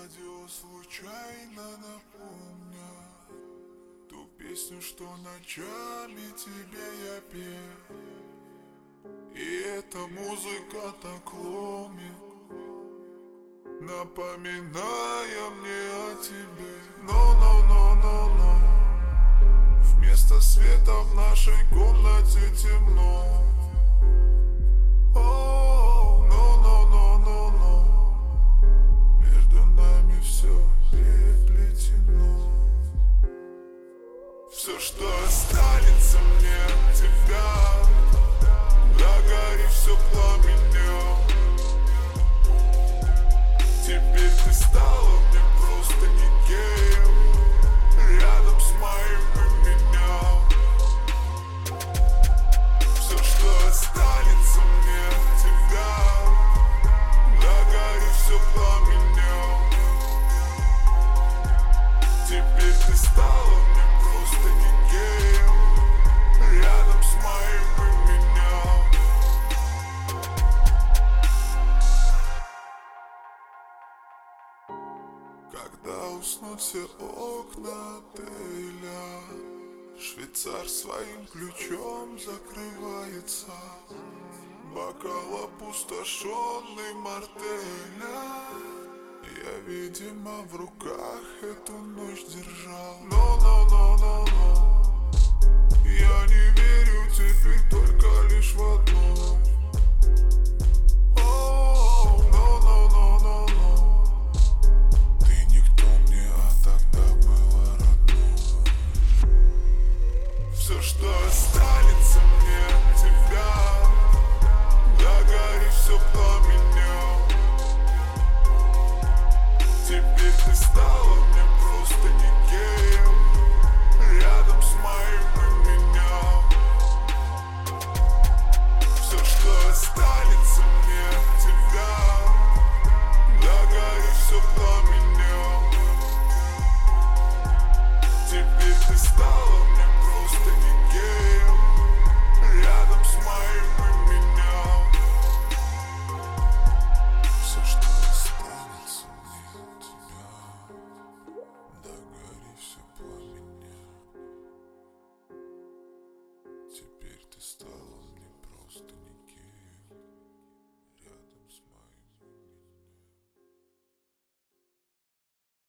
радио случайно напомня ту песню, что ночами тебе я пел. И эта музыка так ломит, напоминая мне о тебе. Но вместо света в нашей комнате темно. Между нами все переплетено. Все, что останется мне от тебя, догори все пламенем. Теперь ты стала мне просто никем, рядом с моим именем. Все, что останется мне от тебя, догори все пламенем. Теперь ты стала мне просто никем, рядом с моим именем. Когда уснут все окна отеля, швейцар своим ключом закрывается. Бокал опустошенный мартеля, я, видимо, в руках эту ночь держал. Но я не верю теперь только лишь в одно. Ты никто мне, а тогда было родной. Все, что останется мне от тебя, догори все пламенем. Теперь ты стала мне просто никем, рядом с моим именем. Все, что останется мне от тебя, догори все пламенем. Теперь ты стала мне просто никем, рядом с моим именем. Все, что останется мне от тебя, догори все пламенем. Теперь ты стала мне просто никем.